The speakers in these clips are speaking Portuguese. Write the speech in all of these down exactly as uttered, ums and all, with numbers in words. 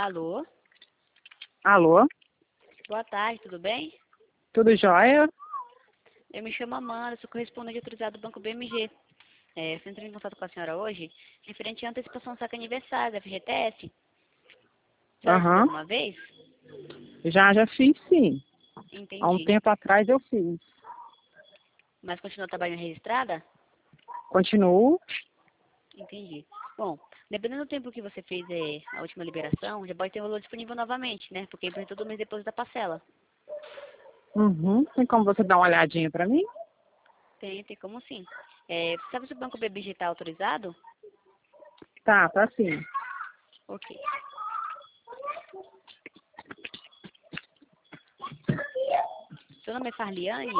Alô? Alô? Boa tarde, tudo bem? Tudo jóia? Eu me chamo Amanda, sou correspondente autorizado do Banco B M G. É, eu entrei em contato com a senhora hoje, referente à antecipação do saque aniversário da F G T S. A senhora fez Aham. alguma vez? Já, já fiz, sim. Há um Entendi. tempo atrás eu fiz. Mas continua trabalhando registrada? Continuo. Entendi. Bom, dependendo do tempo que você fez é, a última liberação, já pode ter o valor disponível novamente, né? Porque é todo mês depois da parcela. Uhum. Tem como você dar uma olhadinha pra mim? Tem, tem como sim. É, sabe se o Banco B M G está autorizado? Tá, tá sim. Ok. Seu nome é Farliane?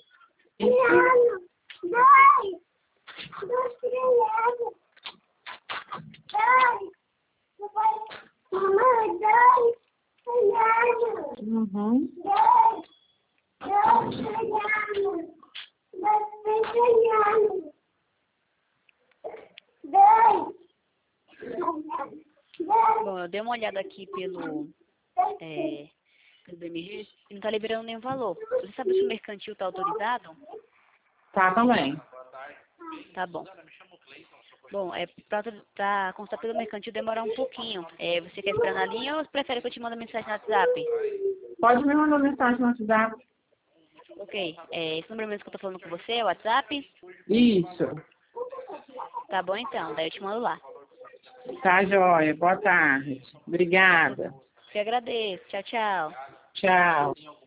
Uhum. Bom, eu dei uma olhada aqui pelo, é, pelo B M G e não está liberando nenhum valor. Você sabe se o mercantil está autorizado? Tá também. Tá bom. Bom, é, para constar pelo mercantil demorar um pouquinho. É, você quer esperar na linha ou prefere que eu te mande mensagem no WhatsApp? Pode me mandar mensagem no WhatsApp? Ok. É, esse número mesmo que eu tô falando com você é o WhatsApp? Isso. Tá bom então, daí eu te mando lá. Tá jóia. Boa tarde. Obrigada. Eu agradeço. Tchau, tchau. Tchau.